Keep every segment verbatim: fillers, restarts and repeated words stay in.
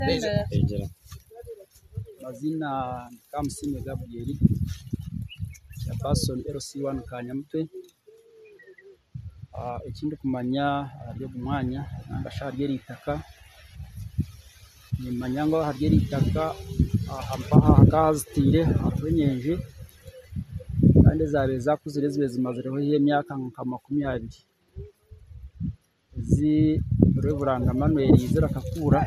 Egera. Mazina Kamusime Gabriel ya Person L C one Kanyamutwe. Ah ikindi kumanya ryo kumwanya nangashariye litaka nimanya ngo harye litaka ampaha hakazitire akwenyeje kandi zabe zakuzire zibe zimazireho y'imyaka nka makumyabiri zi Reverend Manuel Yizera Kakura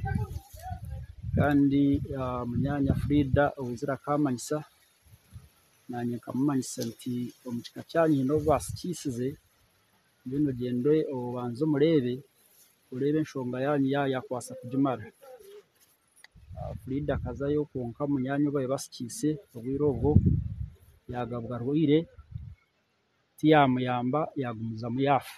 kandi munyanya Frida Uzira Kamanyisa nanye kamanyisa nti omukika cyanyi no basikisize bino gende obanzo murebe urebe nshonga yanyu ya yakwasa kujimara Frida kazayo konka munyanyo baye basikise obwirogo yagabwa rwire tiyamuyamba yagumuza muyafa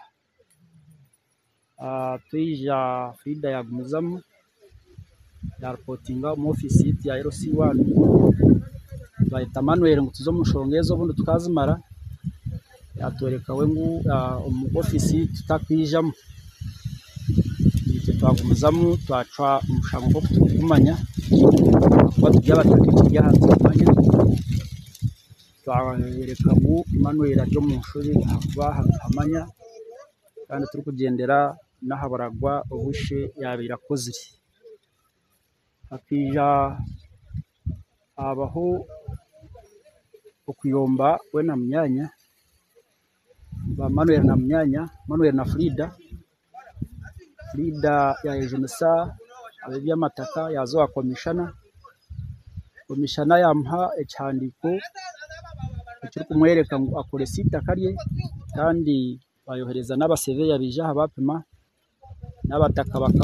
ah tuija Frida yagumuzamu ya reportinga mu office ya L C one bayita Manuel ngo tuzo mushongezo bundi tukazimara yatoreka we ngu mu office tutakwijamo twagumuzamu twaca umushango ko kumanya kwa tujyabatakije hanze kumanya twabereka mu Manuel ryo mu nshuri akwa hamanya kandi turi kugendera nahabaragwa ubushe yabira koziri akija abaho okuyomba we na myanya ba Manuel na myanya Manuel na Frida Frida ya Ejenesa abebya mataka yazo akomishana komishana yamha ecyandiko cyo kumwereka ngo akore sita karye kandi bayohereza n'abaseve yabija abapima n'abataka